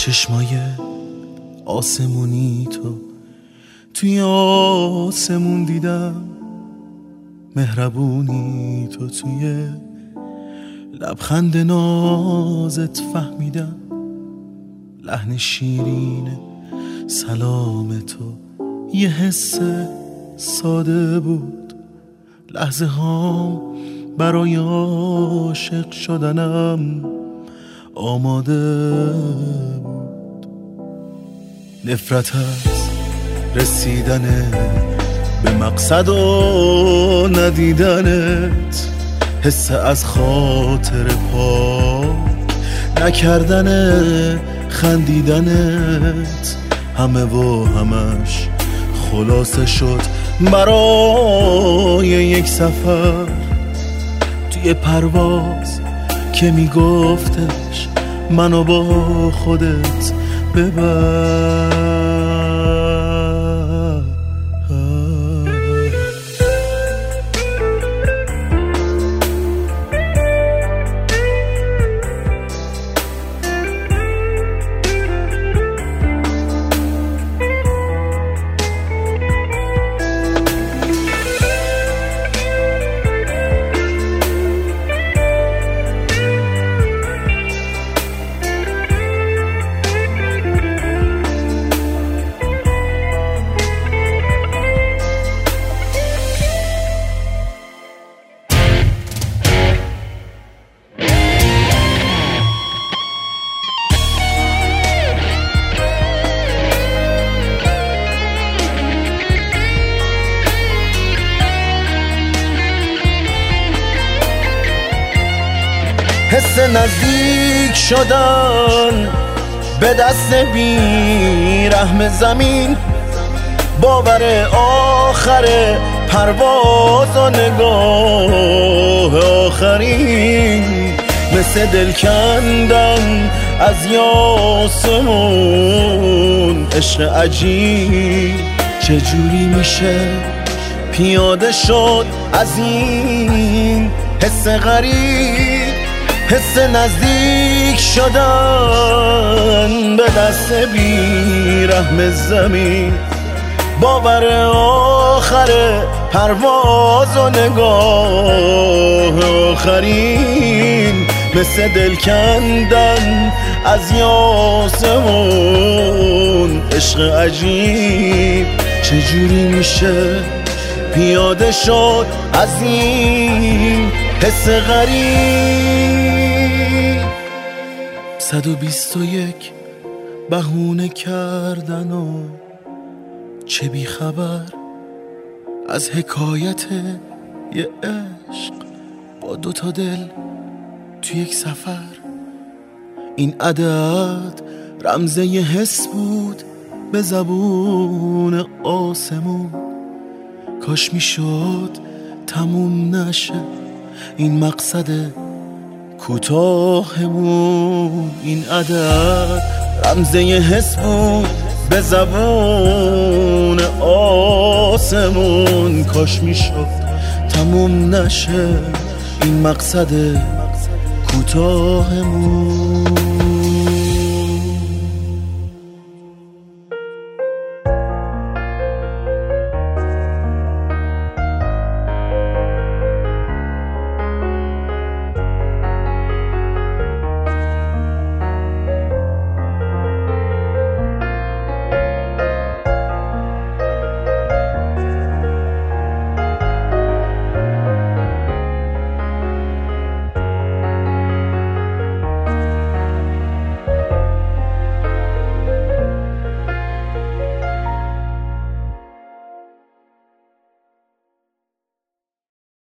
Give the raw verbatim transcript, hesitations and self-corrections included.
چشمای آسمونی تو توی آسمون دیدم، مهربونی تو توی لبخند نازت فهمیدم، لحن شیرین سلام تو یه حس ساده بود، لحظه ها برای عاشق شدنم آماده بود. نفرت از رسیدن به مقصد و ندیدنت، حس از خاطر پاک نکردن خندیدنت، همه و همش خلاصه شد برای یک سفر توی پرواز که میگفتش منو با خودت ببر. حس نزدیک شدن به دست بی رحم زمین، باور آخر پرواز و نگاه آخرین، مثل دل کندن از یاسمون عشق عجیب. چجوری میشه پیاده شد از این حس غریب، حس نزدیک شدن به دست بی رحم زمین، باور آخر پرواز و نگاه آخرین، مثل دل کندن از یاسمون عشق عجیب. چجوری میشه پیاده شد از این حس غریب؟ صد و بیست و یک بهونه کردن و چه بی خبر از حکایت یه عشق با دوتا دل تو یک سفر. این عدد رمزه یه حس بود به زبون آسمون، کاش میشد تموم نشه این مقصد کوتاهمون. این عدد رمزه یه حس بود به زبون آسمون، کاش میشد تموم نشه این مقصد کوتاهمون.